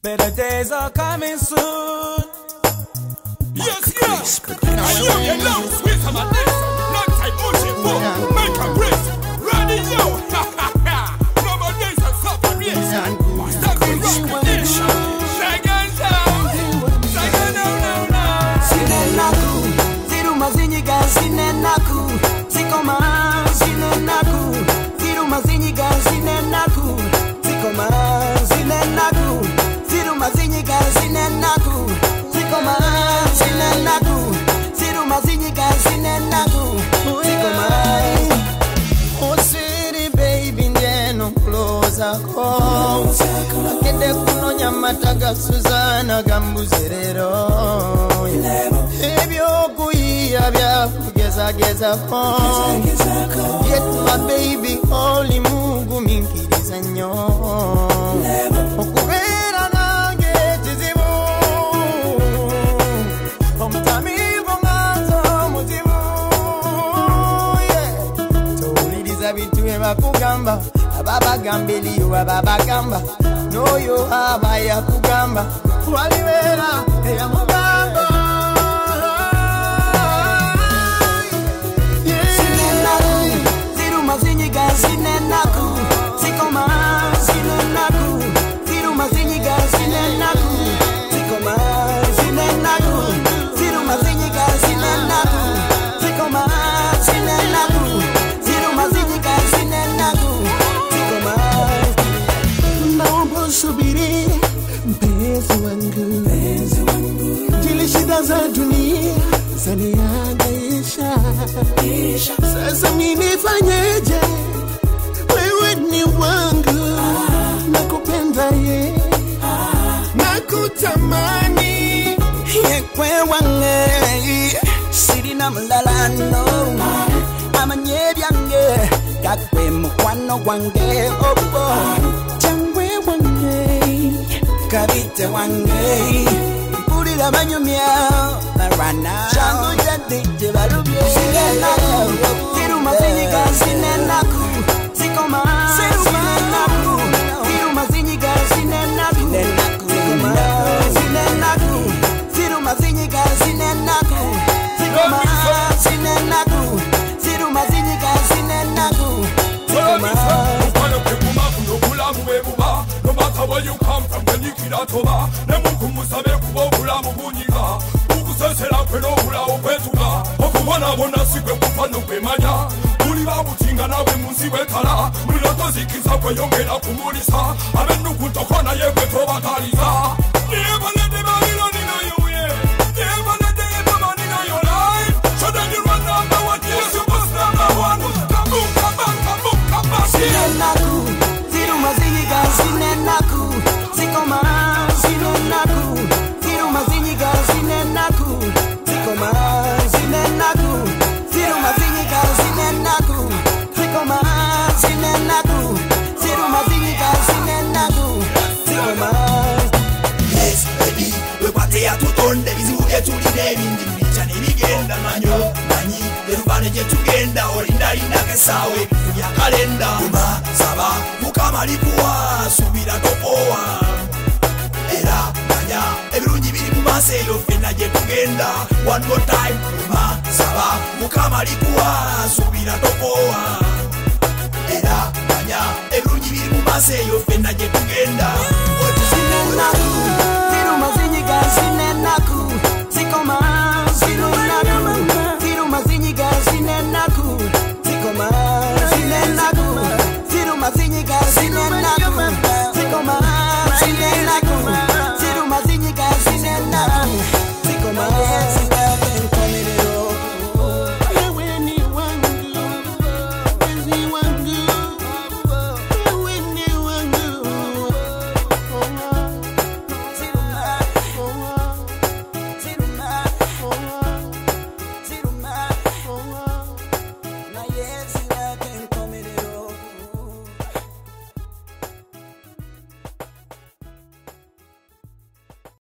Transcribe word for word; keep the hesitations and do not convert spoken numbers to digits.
Better days are coming soon. Yes, yes. I know you know. Sweet some of this. Long time ocean book. Make a brace. Ready, yo. Ha ha ha. No more days of suffering. Stop the recognition. Second down. Second down, down, down. Sinenaku. Ziru mazinyiga. Sinenaku. Sikoma. Sinenaku. Ziru mazinyiga. Sinenaku. Sikoma. Sinenaku. Ziru mazinyiga. Sinenaku. Sikoma. Sinenaku. Ziru mazinyiga. Sinenaku. Sikoma. Oh sweetie baby njeno closer call. Akede kuno nyamataga Suzana gambuzerero. Ebyo kuiya bya kugeza geza ko. Get my baby only Mungu minkiriza nnyo. Okubera nange kizibu. Omutami bongazo muzibu. Yeah. Bitwe bakugamba ababagamba eliyo ababagamba noyo abaya kugamba waliwera eya mugamba Sinenaku. Ziru mazinyiga. Sinenaku. Sikoma. Sinenaku. Ziru mazinyiga. Sinenaku. Sikoma. Sinenaku. Ziru mazinyiga. Sinenaku. Sikoma. Sinenaku. Ziru mazinyiga. Sinenaku. Sikoma. naomba subiri mpenzi wangu zile shida za dunia zanihangaisha sasa mimi nifanyeje wewe ni wangu nakupenda ye nakutamani Yekwe wange. Sirina mlalano. Amanye byange. Kakwe mukwano wange. Obo. Changwe wange. Kabite wange. Mpulira banyumya. Marana. Changu jadi jebalubye. Sinenaku. Ziru mazinyiga. Sinenaku. Sikoma. Sinenaku. Ziru mazinyiga. Sinenaku. Sikoma. Sinenaku. Ziru mazinyiga. Sinenaku. Sikoma. Sinenaku. Ziru mazinyiga. Sinenaku. Sikoma. No matter where you come from, when you get out of bar, Nemuku Musabe Kubula Mubunika, Ukusela Peno Hula Opetuga, Okumana Bonasique Pufano Pemaya, Uliva Mutinga Nabe Musiwekala, Mulotozi Kisapo Yongela Kumurisa, Abenukuntokana Yepetova Taliza. Never let the Babylon in your way, never let the Babylon in your life. So then you run number one, yes, you must number one. Come boom, come back, come boom, come back. Sinenaku. Ziru mazinyiga. Sinenaku. Sikoma. Sinenaku. Ziru mazinyiga. Sinenaku. Sikoma. Sinenaku. Ziru mazinyiga. Sinenaku. Sikoma. Sinenaku. Ziru mazinyiga. Sinenaku. Sikoma. Yes, baby, we party at tutonde bizuge tulide bindi bicha nibigenda manyo manyi erubane je tugenda olinda linda kesawe ya kalenda ba saba mukama likuwa subira topoa era manya ebirungi biri mu maseyo fena je tugenda one more time ba saba mukama likuwa subira topoa era manya ebirungi biri mu maseyo fena je tugenda